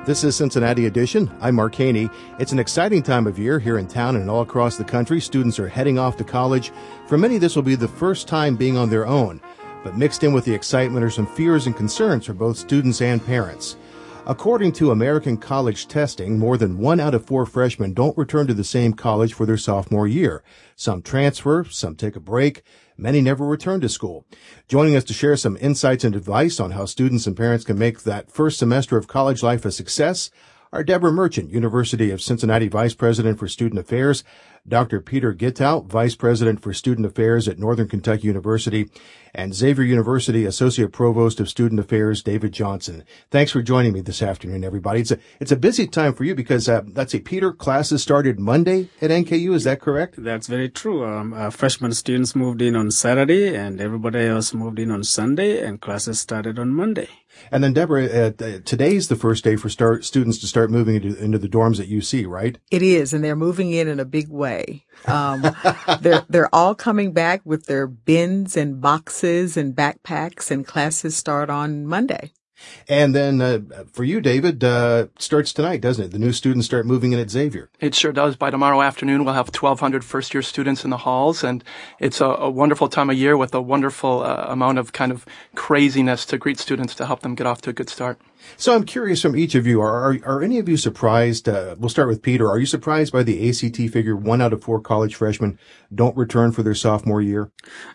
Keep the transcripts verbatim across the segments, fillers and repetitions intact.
This is Cincinnati Edition. I'm Mark Haney. It's an exciting time of year here in town and all across the country. Students are heading off to college. For many, this will be the first time being on their own. But mixed in with the excitement are some fears and concerns for both students and parents. According to American College testing, more than one out of four freshmen don't return to the same college for their sophomore year. Some transfer, some take a break. Many never return to school. Joining us to share some insights and advice on how students and parents can make that first semester of college life a success are Deborah Merchant, University of Cincinnati Vice President for Student Affairs, Doctor Peter Gittow, Vice President for Student Affairs at Northern Kentucky University, and Xavier University Associate Provost of Student Affairs, David Johnson. Thanks for joining me this afternoon, everybody. It's a it's a busy time for you because, uh, let's see, Peter, classes started Monday at N K U. Is that correct? That's very true. Um, uh, freshman students moved in on Saturday, and everybody else moved in on Sunday, and classes started on Monday. And then, Deborah, uh, today's the first day for start, students to start moving into, into the dorms at U C, right? It is, and they're moving in in a big way. Um, they're they're all coming back with their bins and boxes and backpacks, and classes start on Monday. And then uh, for you, David, uh, starts tonight, doesn't it? The new students start moving in at Xavier. It sure does. By tomorrow afternoon, we'll have twelve hundred first-year students in the halls, and it's a, a wonderful time of year with a wonderful uh, amount of kind of craziness to greet students to help them get off to a good start. So I'm curious from each of you, are are, are any of you surprised? Uh, we'll start with Peter. Are you surprised by the A C T figure? One out of four college freshmen don't return for their sophomore year?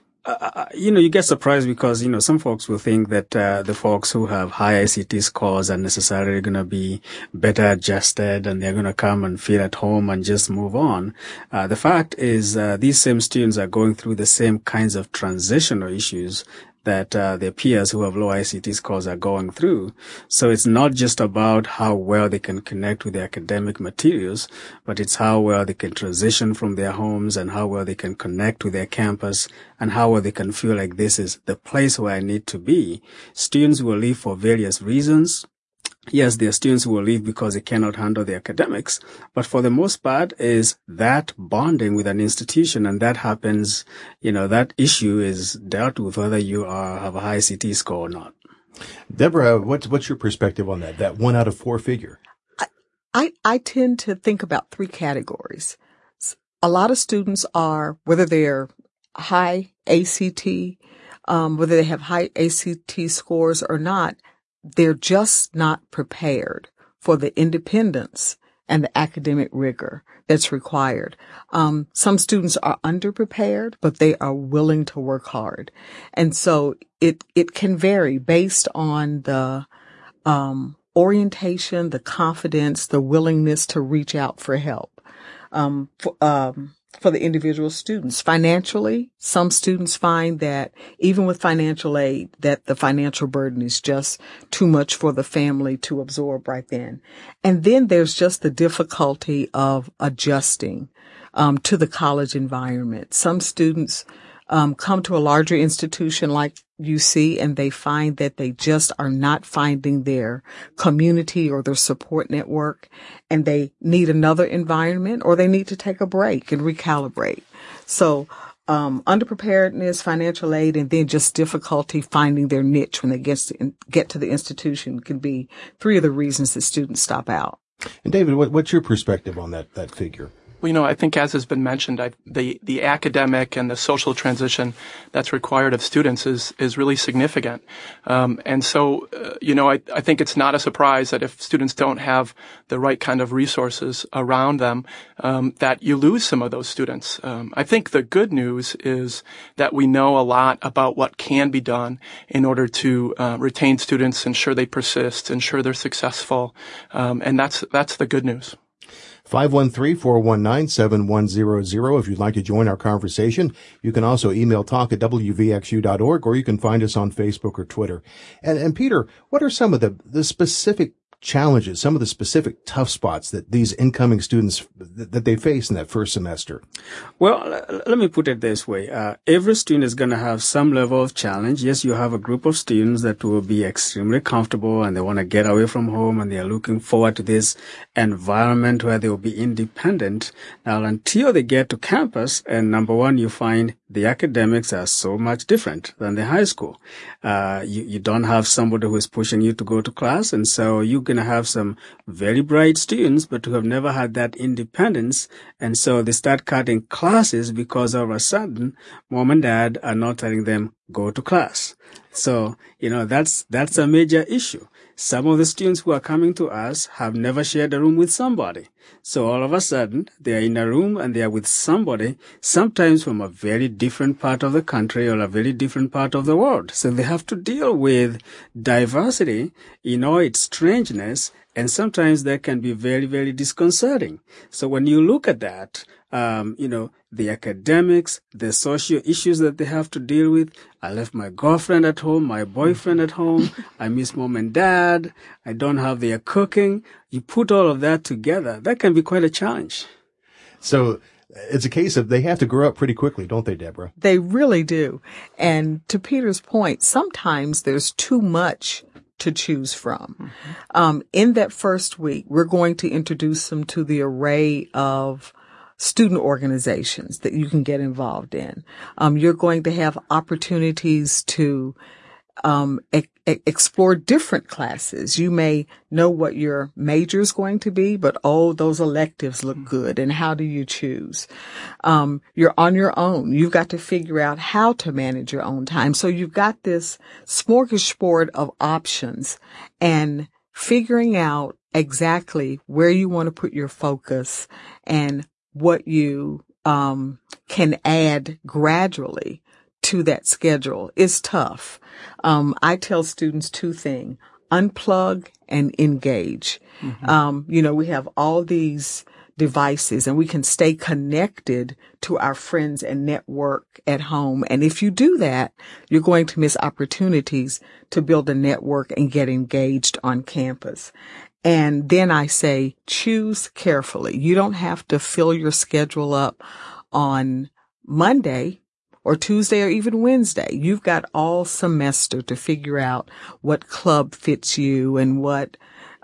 Uh, you know, you get surprised because, you know, some folks will think that uh, the folks who have high I C T scores are necessarily going to be better adjusted and they're going to come and feel at home and just move on. Uh, the fact is, uh, these same students are going through the same kinds of transitional issues that uh, their peers who have low I C T scores are going through. So it's not just about how well they can connect with the academic materials, but it's how well they can transition from their homes and how well they can connect with their campus and how well they can feel like this is the place where I need to be. Students will leave for various reasons. Yes, there are students who will leave because they cannot handle the academics, but for the most part is that bonding with an institution, and that happens, you know, that issue is dealt with whether you are, have a high I C T score or not. Deborah, what's, what's your perspective on that, that one out of four figure? I, I, I tend to think about three categories. A lot of students are, whether they're high A C T, um, whether they have high A C T scores or not, they're just not prepared for the independence and the academic rigor that's required. Um, some students are underprepared, but they are willing to work hard. And so it, it can vary based on the, um, orientation, the confidence, the willingness to reach out for help. Um, for, um, for the individual students. Financially, some students find that even with financial aid, that the financial burden is just too much for the family to absorb right then. And then there's just the difficulty of adjusting um, to the college environment. Some students um, come to a larger institution like U C and they find that they just are not finding their community or their support network, and they need another environment or they need to take a break and recalibrate. So um underpreparedness, financial aid, and then just difficulty finding their niche when they get to, get to the institution can be three of the reasons that students stop out. And David, what, what's your perspective on that, that figure? Well, you know, I think as has been mentioned, I, the, the academic and the social transition that's required of students is, is really significant. Um, and so, uh, you know, I, I think it's not a surprise that if students don't have the right kind of resources around them, um, that you lose some of those students. Um, I think the good news is that we know a lot about what can be done in order to uh, retain students, ensure they persist, ensure they're successful. Um, and that's, that's the good news. five one three, four one nine, seven one zero zero if you'd like to join our conversation. You can also email talk at w v x u dot org, or you can find us on Facebook or Twitter. And, and Peter, what are some of the, the specific challenges, some of the specific tough spots that these incoming students, that they face in that first semester? Well, let me put it this way. Uh, every student is going to have some level of challenge. Yes, you have a group of students that will be extremely comfortable and they want to get away from home and they are looking forward to this environment where they will be independent. Now, until they get to campus, and number one, you find the academics are so much different than the high school. Uh, you, you don't have somebody who is pushing you to go to class. And so you're going to have some very bright students, but who have never had that independence. And so they start cutting classes because all of a sudden, mom and dad are not telling them, go to class. So, you know, that's, that's a major issue. Some of the students who are coming to us have never shared a room with somebody. So all of a sudden, they are in a room and they are with somebody, sometimes from a very different part of the country or a very different part of the world. So they have to deal with diversity, you know, its strangeness, and sometimes that can be very, very disconcerting. So when you look at that, um, you know, the academics, the social issues that they have to deal with. I left my girlfriend at home, my boyfriend at home. I miss mom and dad. I don't have their cooking. You put all of that together, that can be quite a challenge. So it's a case of they have to grow up pretty quickly, don't they, Deborah? They really do. And to Peter's point, sometimes there's too much to choose from. Mm-hmm. Um, in that first week, we're going to introduce them to the array of student organizations that you can get involved in. Um, you're going to have opportunities to um, e- explore different classes. You may know what your major is going to be, but oh, those electives look good. And how do you choose? Um, you're on your own. You've got to figure out how to manage your own time. So you've got this smorgasbord of options, and figuring out exactly where you want to put your focus and what you um can add gradually to that schedule is tough. Um, I tell students two things: unplug and engage. Mm-hmm. Um, you know, we have all these devices and we can stay connected to our friends and network at home. And if you do that, you're going to miss opportunities to build a network and get engaged on campus. And then I say, choose carefully. You don't have to fill your schedule up on Monday or Tuesday or even Wednesday. You've got all semester to figure out what club fits you and what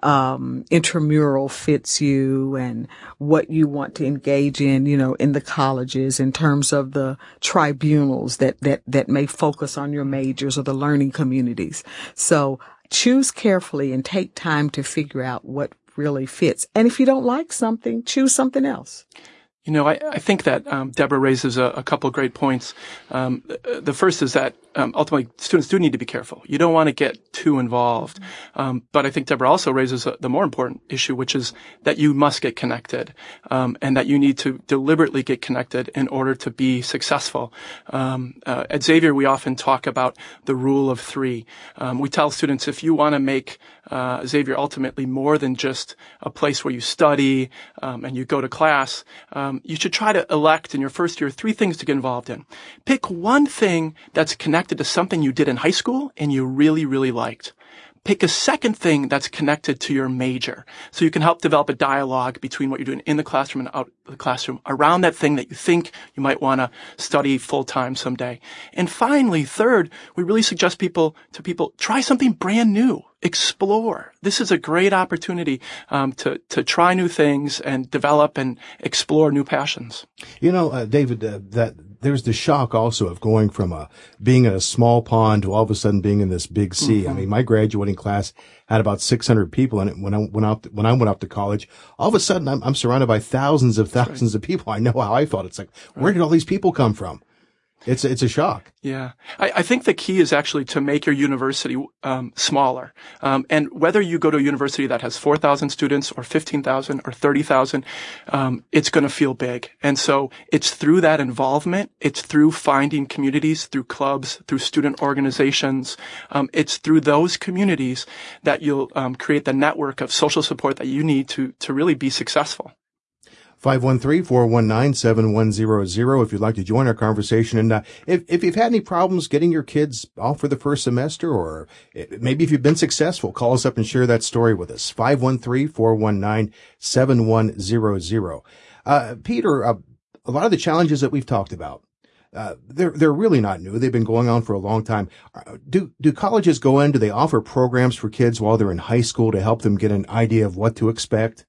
um intramural fits you and what you want to engage in, you know, in the colleges in terms of the tribunals that that that may focus on your majors or the learning communities. So choose carefully and take time to figure out what really fits. And if you don't like something, choose something else. You know, I, I think that um, Deborah raises a, a couple of great points. Um, the, the first is that um, ultimately students do need to be careful. You don't want to get too involved. Um, but I think Deborah also raises a, the more important issue, which is that you must get connected, um, and that you need to deliberately get connected in order to be successful. Um, uh, at Xavier, we often talk about the rule of three. Um, we tell students, if you want to make uh, Xavier ultimately more than just a place where you study um, and you go to class, um, you should try to elect in your first year three things to get involved in. Pick one thing that's connected to something you did in high school and you really, really liked. Pick a second thing that's connected to your major, so you can help develop a dialogue between what you're doing in the classroom and out of the classroom around that thing that you think you might want to study full-time someday. And finally, third, we really suggest people to people, try something brand new. Explore. This is a great opportunity um, to to try new things and develop and explore new passions. You know, uh, David, uh, that there's the shock also of going from a being in a small pond to all of a sudden being in this big sea. Mm-hmm. I mean, my graduating class had about six hundred people in it when I went out when I went off to college. All of a sudden, I'm, I'm surrounded by thousands of thousands right. of people. I know how I felt. It's like, where right. did all these people come from? It's it's a shock. Yeah, I, I think the key is actually to make your university um, smaller. Um, and whether you go to a university that has four thousand students or fifteen thousand or thirty thousand, um, it's going to feel big. And so it's through that involvement, it's through finding communities, through clubs, through student organizations. Um, it's through those communities that you'll um, create the network of social support that you need to to really be successful. five one three, four one nine, seven one zero zero if you'd like to join our conversation. And uh, if, if you've had any problems getting your kids off for the first semester, or maybe if you've been successful, call us up and share that story with us. five one three, four one nine, seven one zero zero. Uh, Peter, uh, a lot of the challenges that we've talked about, uh, they're, they're really not new. They've been going on for a long time. Do, do colleges go in? Do they offer programs for kids while they're in high school to help them get an idea of what to expect?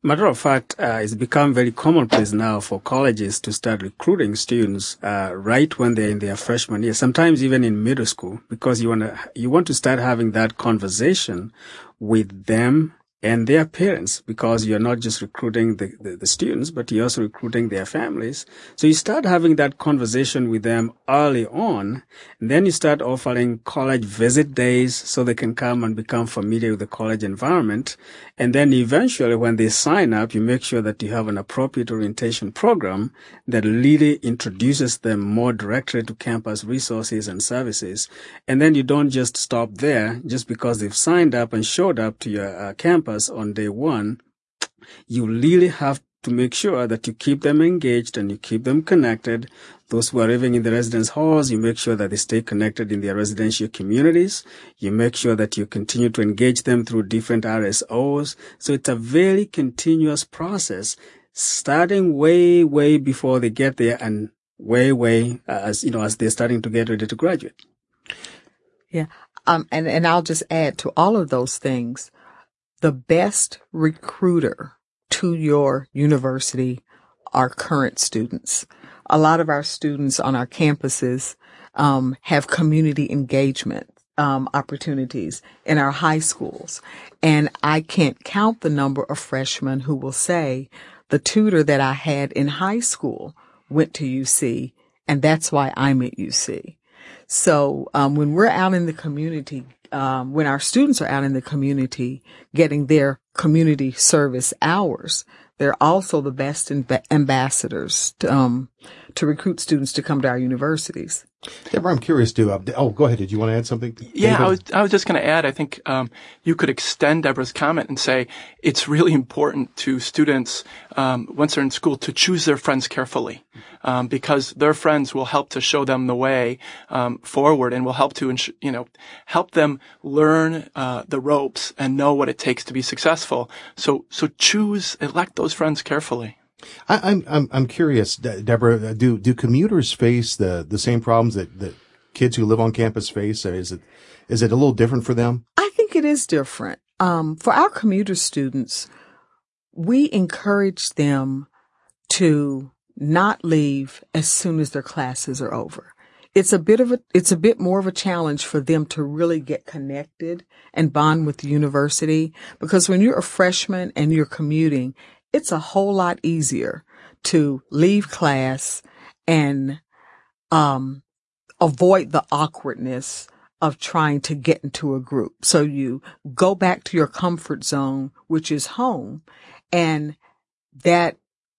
Matter of fact, uh, it's become very commonplace now for colleges to start recruiting students uh, right when they're in their freshman year, sometimes even in middle school, because you want to you want to start having that conversation with them and their parents, because you're not just recruiting the, the, the students, but you're also recruiting their families. So you start having that conversation with them early on, and then you start offering college visit days so they can come and become familiar with the college environment. And then eventually when they sign up, you make sure that you have an appropriate orientation program that really introduces them more directly to campus resources and services. And then you don't just stop there just because they've signed up and showed up to your uh, campus on day one. You really have to make sure that you keep them engaged and you keep them connected. Those who are living in the residence halls, you make sure that they stay connected in their residential communities. You make sure that you continue to engage them through different R S Os. So it's a very continuous process, starting way, way before they get there and way, way uh, as, you know, as they're starting to get ready to graduate. Yeah. Um, and, and I'll just add to all of those things, the best recruiter to your university are current students. A lot of our students on our campuses um, have community engagement um, opportunities in our high schools. And I can't count the number of freshmen who will say, the tutor that I had in high school went to U C, and that's why I'm at U C. So um, when we're out in the community, um, when our students are out in the community getting their community service hours, they're also the best amb- ambassadors to, um, to recruit students to come to our universities. Deborah, I'm curious too. Uh, oh, go ahead. Did you want to add something? Yeah, I was, I was just going to add, I think um, you could extend Deborah's comment and say it's really important to students, um, once they're in school, to choose their friends carefully, um, because their friends will help to show them the way um, forward and will help to, ins- you know, help them learn uh, the ropes and know what it takes to be successful. So, so choose, elect those friends carefully. I, I'm I'm I'm curious, De- Deborah. Do do commuters face the, the same problems that, that kids who live on campus face? Is it is it a little different for them? I think it is different. Um, for our commuter students, we encourage them to not leave as soon as their classes are over. It's a bit of a it's a bit more of a challenge for them to really get connected and bond with the university, because when you're a freshman and you're commuting, it's a whole lot easier to leave class and um avoid the awkwardness of trying to get into a group. So you go back to your comfort zone, which is home, and that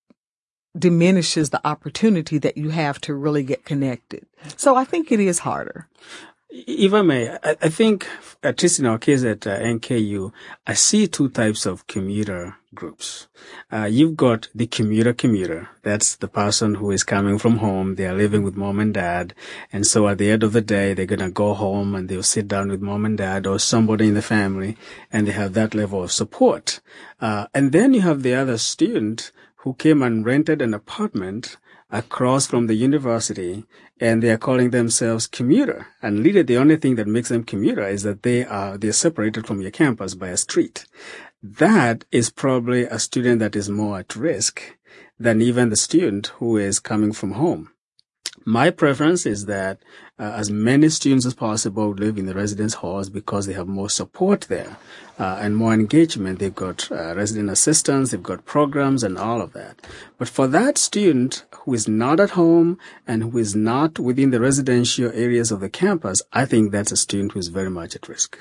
diminishes the opportunity that you have to really get connected. So I think it is harder. If I may, I, I think, at least in our case at uh, N K U, I see two types of commuter groups. Uh, you've got the commuter commuter. That's the person who is coming from home. They are living with mom and dad. And so at the end of the day, they're going to go home and they'll sit down with mom and dad or somebody in the family, and they have that level of support. Uh, and then you have the other student who came and rented an apartment across from the university, and they are calling themselves commuter. And really the only thing that makes them commuter is that they are, they're separated from your campus by a street. That is probably a student that is more at risk than even the student who is coming from home. My preference is that uh, as many students as possible live in the residence halls because they have more support there uh, and more engagement. They've got uh, resident assistants, they've got programs and all of that. But for that student who is not at home and who is not within the residential areas of the campus, I think that's a student who is very much at risk.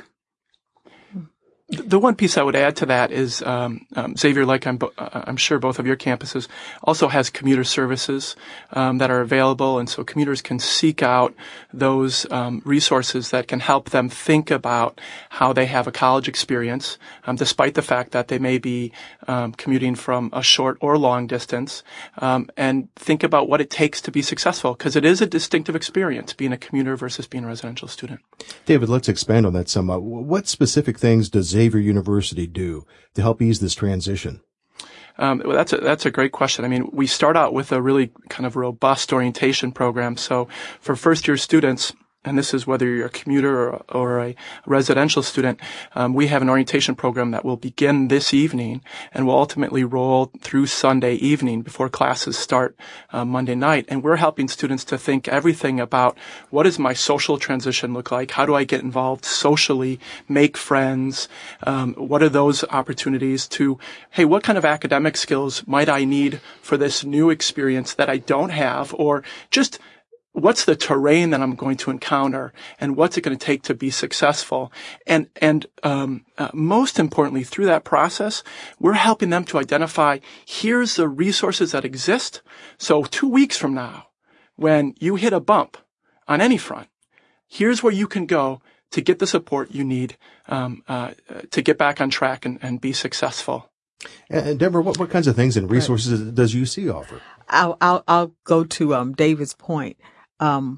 The one piece I would add to that is um, um, Xavier, like I'm, bo- I'm sure both of your campuses, also has commuter services um, that are available, and so commuters can seek out those um, resources that can help them think about how they have a college experience, um, despite the fact that they may be um, commuting from a short or long distance, um, and think about what it takes to be successful, because it is a distinctive experience being a commuter versus being a residential student. David, let's expand on that some. Uh, what specific things does Xavier University do to help ease this transition? Um, well, that's a, that's a great question. I mean, we start out with a really kind of robust orientation program. So for first year students, and this is whether you're a commuter or, or a residential student, um, we have an orientation program that will begin this evening and will ultimately roll through Sunday evening before classes start uh, Monday night. And we're helping students to think everything about what does my social transition look like? How do I get involved socially, make friends? Um, what are those opportunities to, hey, what kind of academic skills might I need for this new experience that I don't have? Or just what's the terrain that I'm going to encounter, and what's it going to take to be successful? And and um, uh, most importantly, through that process, we're helping them to identify, here's the resources that exist. So two weeks from now, when you hit a bump on any front, here's where you can go to get the support you need um, uh, to get back on track and, and be successful. And Deborah, what, what kinds of things and resources right. does U C offer? I'll, I'll, I'll go to um, David's point. Um,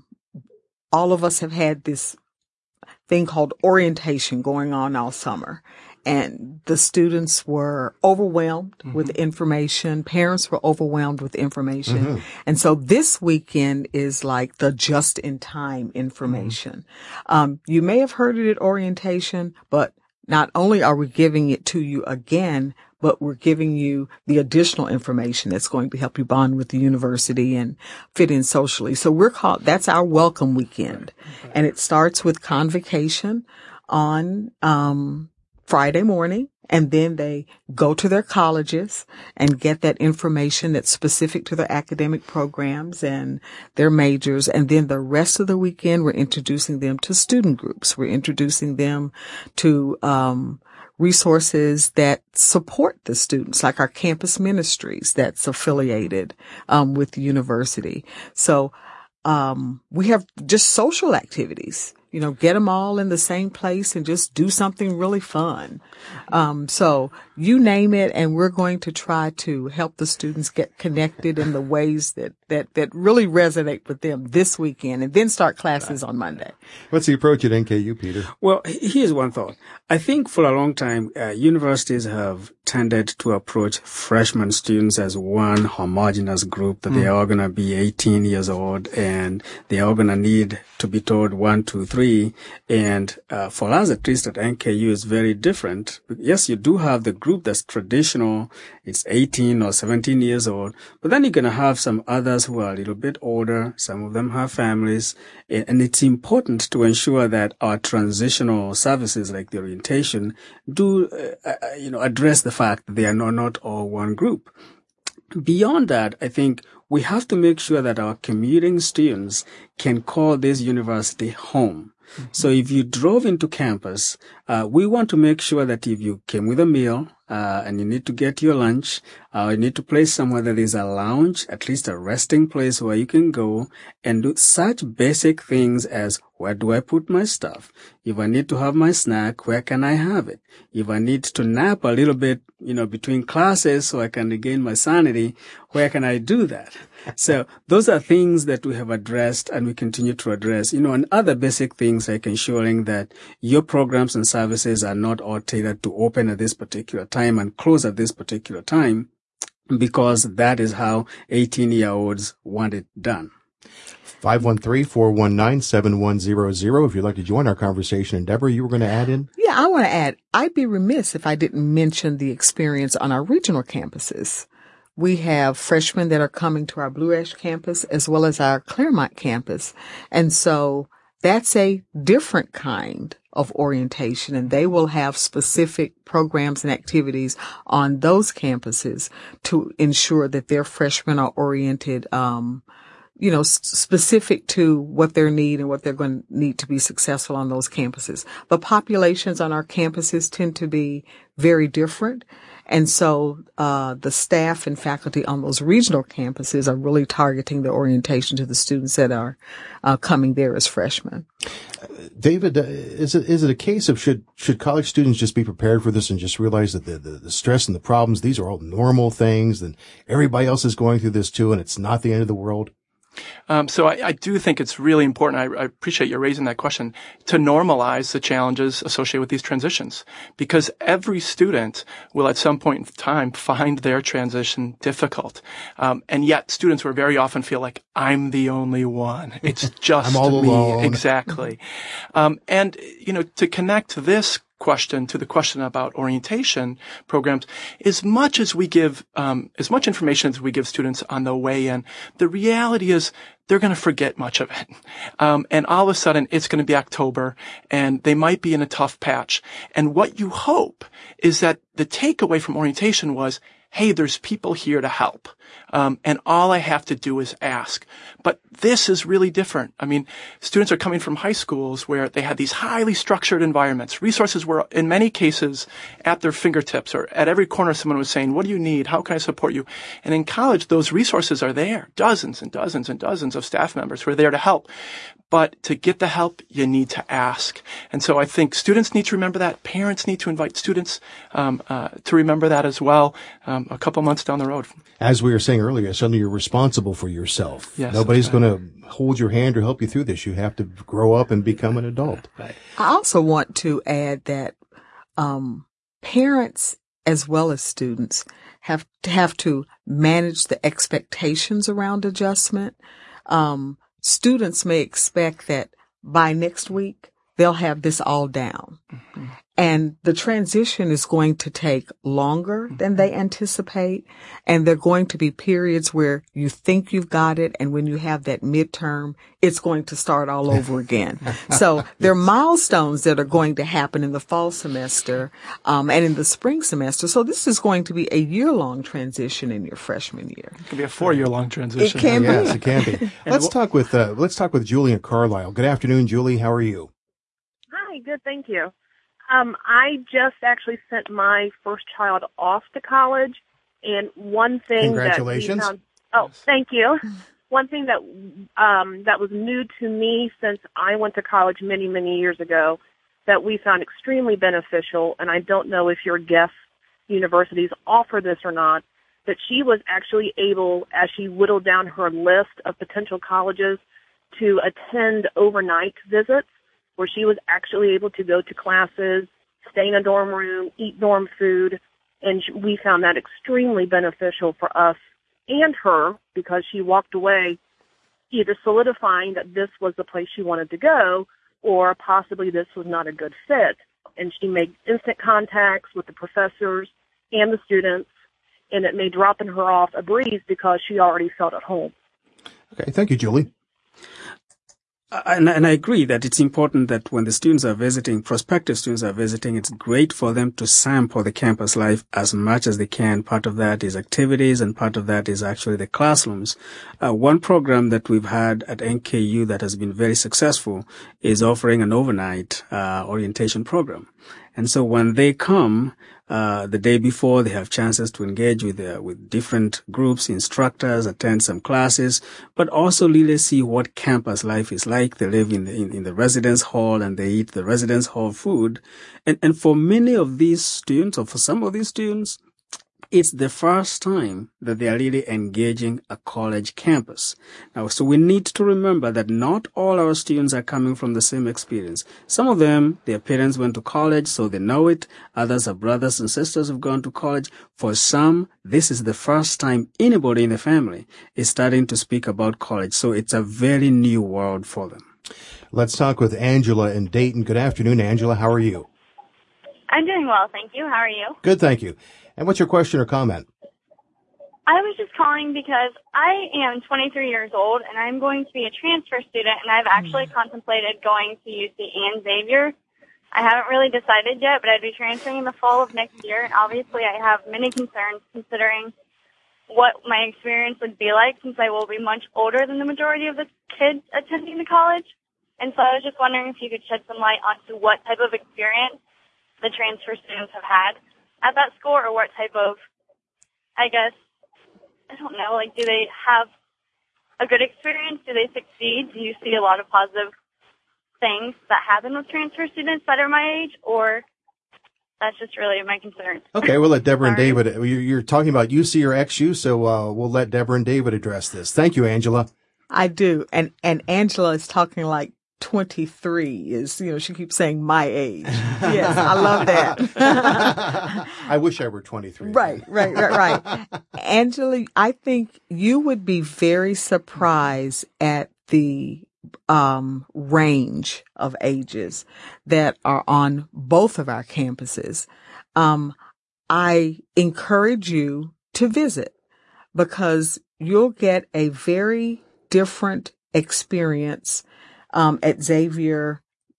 all of us have had this thing called orientation going on all summer, and the students were overwhelmed mm-hmm. with information. Parents were overwhelmed with information. Mm-hmm. And so this weekend is like the just-in-time information. Mm-hmm. Um, you may have heard it at orientation, but not only are we giving it to you again, but we're giving you the additional information that's going to help you bond with the university and fit in socially. So we're called, that's our welcome weekend. Okay. And it starts with convocation on, um, Friday morning. And then they go to their colleges and get that information that's specific to their academic programs and their majors. And then the rest of the weekend, we're introducing them to student groups. We're introducing them to, um, resources that support the students, like our campus ministries that's affiliated um, with the university. So um, we have just social activities, you know, get them all in the same place and just do something really fun. Um, so you name it, and we're going to try to help the students get connected in the ways that, that, that really resonate with them this weekend, and then start classes on Monday. What's the approach at N K U, Peter? Well, here's one thought. I think for a long time, uh, universities have tended to approach freshman students as one homogeneous group, that mm. they are going to be eighteen years old and they are going to need to be told one, two, three. And uh, for us, at least at N K U, is very different. Yes, you do have the group that's traditional. It's eighteen or seventeen years old. But then you're going to have some others who are a little bit older. Some of them have families. And it's important to ensure that our transitional services, like the orientation, do, uh, you know, address the fact that they are not, not all one group. Beyond that, I think we have to make sure that our commuting students can call this university home. Mm-hmm. So if you drove into campus, uh, we want to make sure that if you came with a meal, uh, and you need to get your lunch, uh, you need to place somewhere that is a lounge, at least a resting place where you can go and do such basic things as, where do I put my stuff? If I need to have my snack, where can I have it? If I need to nap a little bit, you know, between classes so I can regain my sanity, where can I do that? So those are things that we have addressed and we continue to address, you know, and other basic things like ensuring that your programs and services are not all tailored to open at this particular time and close at this particular time, because that is how eighteen-year-olds want it done. five one three, four one nine, seven one zero zero. If you'd like to join our conversation. And Deborah, you were going to add in? Yeah, I want to add. I'd be remiss if I didn't mention the experience on our regional campuses. We have freshmen that are coming to our Blue Ash campus as well as our Claremont campus. And so that's a different kind of orientation, and they will have specific programs and activities on those campuses to ensure that their freshmen are oriented, um, you know, s- specific to what their need and what they're going to need to be successful on those campuses. The populations on our campuses tend to be very different. And so, uh, the staff and faculty on those regional campuses are really targeting the orientation to the students that are, uh, coming there as freshmen. David, uh, is it, is it a case of should, should college students just be prepared for this and just realize that the, the, the stress and the problems, these are all normal things and everybody else is going through this too, and it's not the end of the world? Um, so I, I do think it's really important. I, I appreciate you raising that question to normalize the challenges associated with these transitions, because every student will at some point in time find their transition difficult. Um, and yet students will very often feel like I'm the only one. It's just I'm all me. alone. Exactly. Um, and, you know, to connect this question to the question about orientation programs, as much as we give, um, as much information as we give students on the way in, the reality is they're going to forget much of it. Um, and all of a sudden it's going to be October and they might be in a tough patch. And what you hope is that the takeaway from orientation was, hey, there's people here to help. Um, and all I have to do is ask. But this is really different. I mean, students are coming from high schools where they had these highly structured environments. Resources were, in many cases, at their fingertips, or at every corner someone was saying, what do you need? How can I support you? And in college, those resources are there. Dozens and dozens and dozens of staff members who are there to help. But to get the help, you need to ask. And so I think students need to remember that. Parents need to invite students um, uh, to remember that as well um, a couple months down the road. As we were saying earlier, suddenly you're responsible for yourself. Yes, Nobody's right. going to hold your hand or help you through this. You have to grow up and become an adult. Right. I also want to add that um, parents as well as students have to have to manage the expectations around adjustment. Um, students may expect that by next week they'll have this all down. Mm-hmm. And the transition is going to take longer mm-hmm. than they anticipate. And there are going to be periods where you think you've got it. And when you have that midterm, it's going to start all over again. So there are milestones that are going to happen in the fall semester um, and in the spring semester. So this is going to be a year-long transition in your freshman year. It can be a four-year-long transition. It can be. Yes, it can be. Let's talk with uh, let's talk with Julie in Carlisle. Good afternoon, Julie. How are you? Hi, good, thank you. Um, I just actually sent my first child off to college, and one thing Congratulations. that we found, oh, thank you. One thing that um, that was new to me since I went to college many, many years ago that we found extremely beneficial, and I don't know if your guest universities offer this or not, but she was actually able, as she whittled down her list of potential colleges, to attend overnight visits, where she was actually able to go to classes, stay in a dorm room, eat dorm food, and we found that extremely beneficial for us and her, because she walked away either solidifying that this was the place she wanted to go, or possibly this was not a good fit. And she made instant contacts with the professors and the students, and it made dropping her off a breeze because she already felt at home. Okay, thank you, Julie. And, and I agree that it's important that when the students are visiting, prospective students are visiting, it's great for them to sample the campus life as much as they can. Part of that is activities, and part of that is actually the classrooms. Uh, one program that we've had at N K U that has been very successful is offering an overnight uh, orientation program. And so when they come, uh, the day before, they have chances to engage with, uh, with different groups, instructors, attend some classes, but also really see what campus life is like. They live in the, in, in the residence hall and they eat the residence hall food. And, and for many of these students, or for some of these students, it's the first time that they are really engaging a college campus. Now, so we need to remember that not all our students are coming from the same experience. Some of them, their parents went to college, so they know it. Others are brothers and sisters who've gone to college. For some, this is the first time anybody in the family is starting to speak about college. So it's a very new world for them. Let's talk with Angela in Dayton. Good afternoon, Angela. How are you? I'm doing well, thank you. How are you? Good, thank you. And what's your question or comment? I was just calling because I am twenty-three years old, and I'm going to be a transfer student, and I've actually contemplated going to U C and Xavier. I haven't really decided yet, but I'd be transferring in the fall of next year, and obviously I have many concerns considering what my experience would be like, since I will be much older than the majority of the kids attending the college. And so I was just wondering if you could shed some light onto what type of experience the transfer students have had at that school, or what type of, I guess, I don't know, like, do they have a good experience? Do they succeed? Do you see a lot of positive things that happen with transfer students that are my age, or that's just really my concern? Okay, we'll let Deborah and David, you're talking about U C or X U, so uh, we'll let Deborah and David address this. Thank you, Angela. I do. And, and Angela is talking like twenty-three is, you know, she keeps saying my age. Yes, I love that. I wish I were twenty-three. Right, right, right, right. Angela, I think you would be very surprised at the um, range of ages that are on both of our campuses. Um, I encourage you to visit because you'll get a very different experience um, at Xavier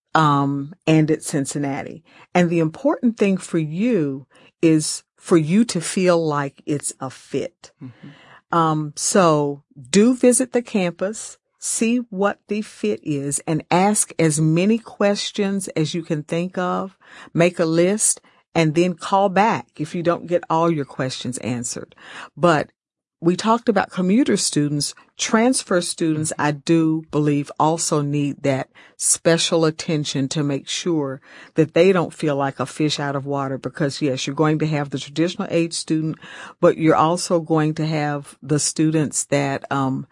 um, and at Cincinnati. And the important thing for you is for you to feel like it's a fit. Mm-hmm. Um, so do visit the campus, see what the fit is, and ask as many questions as you can think of. Make a list and then call back if you don't get all your questions answered. But we talked about commuter students. Transfer students, I do believe, also need that special attention to make sure that they don't feel like a fish out of water because, yes, you're going to have the traditional age student, but you're also going to have the students that um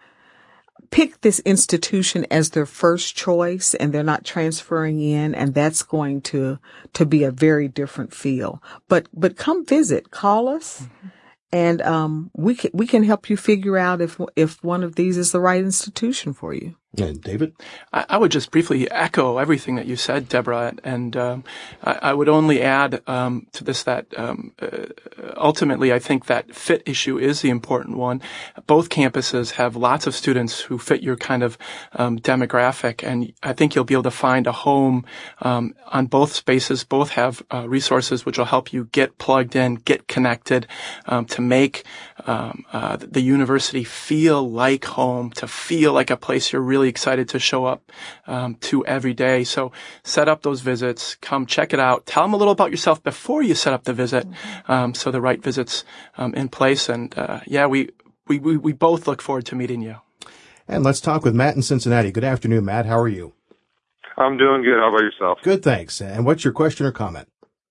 pick this institution as their first choice and they're not transferring in, and that's going to to be a very different feel. But but come visit, call us. Mm-hmm. And um, we can we can help you figure out if if one of these is the right institution for you. And David? I, I would just briefly echo everything that you said, Deborah, and um, I, I would only add um, to this that um, uh, ultimately I think that fit issue is the important one. Both campuses have lots of students who fit your kind of um, demographic, and I think you'll be able to find a home um, on both spaces. Both have uh, resources which will help you get plugged in, get connected, um, to make um, uh, the university feel like home, to feel like a place you're really excited to show up um, to every day. So set up those visits, come check it out, tell them a little about yourself before you set up the visit, um, so the right visit's um, in place. And uh, yeah, we, we, we, we both look forward to meeting you. And let's talk with Matt in Cincinnati. Good afternoon, Matt. How are you? I'm doing good. How about yourself? Good, thanks. And what's your question or comment?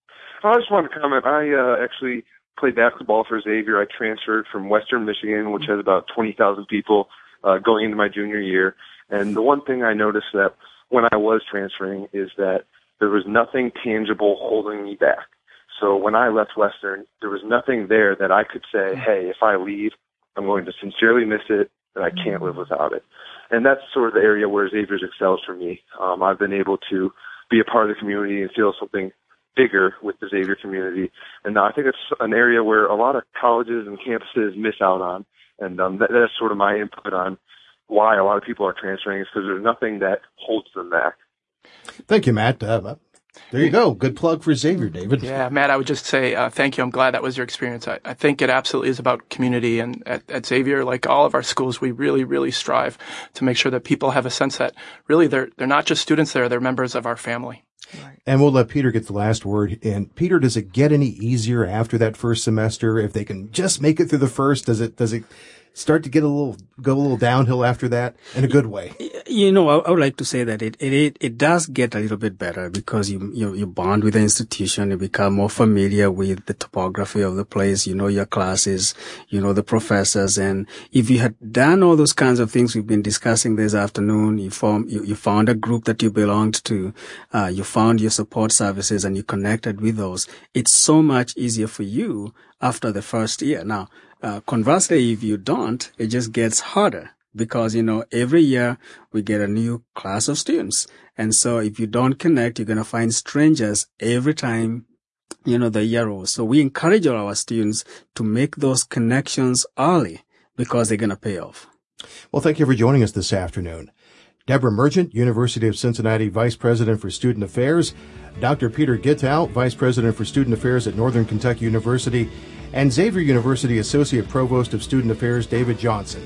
I just wanted to comment. I uh, actually played basketball for Xavier. I transferred from Western Michigan, which has about twenty thousand people, uh, going into my junior year. And the one thing I noticed that when I was transferring is that there was nothing tangible holding me back. So when I left Western, there was nothing there that I could say, hey, if I leave, I'm going to sincerely miss it and I can't live without it. And that's sort of the area where Xavier's excels for me. Um, I've been able to be a part of the community and feel something bigger with the Xavier community. And I think it's an area where a lot of colleges and campuses miss out on. And um, that, that's sort of my input on why a lot of people are transferring, is because there's nothing that holds them back. Thank you, Matt. Uh, there you go. Good plug for Xavier, David. Yeah, Matt, I would just say uh, thank you. I'm glad that was your experience. I, I think it absolutely is about community. And at, at Xavier, like all of our schools, we really, really strive to make sure that people have a sense that really they're they're not just students there, they're members of our family. Right. And we'll let Peter get the last word. And Peter, does it get any easier after that first semester? If they can just make it through the first, does it, does it start to get a little, go a little downhill after that in a good way? You know, I, I would like to say that it, it, it does get a little bit better because you, you, you bond with the institution, you become more familiar with the topography of the place, you know your classes, you know the professors. And if you had done all those kinds of things we've been discussing this afternoon, you form, you, you found a group that you belonged to, uh, you found your support services and you connected with those, it's so much easier for you after the first year. Now, Uh, conversely, if you don't, it just gets harder because, you know, every year we get a new class of students. And so if you don't connect, you're going to find strangers every time, you know, the year rolls. So we encourage all our students to make those connections early because they're going to pay off. Well, thank you for joining us this afternoon. Deborah Merchant, University of Cincinnati Vice President for Student Affairs, Doctor Peter Gittow, Vice President for Student Affairs at Northern Kentucky University, and Xavier University Associate Provost of Student Affairs, David Johnson.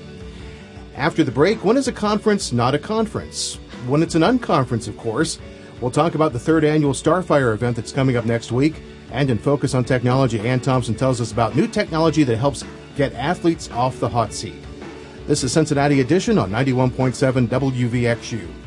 After the break, when is a conference not a conference? When it's an unconference, of course. We'll talk about the third annual Starfire event that's coming up next week. And in Focus on Technology, Ann Thompson tells us about new technology that helps get athletes off the hot seat. This is Cincinnati Edition on ninety-one point seven W V X U.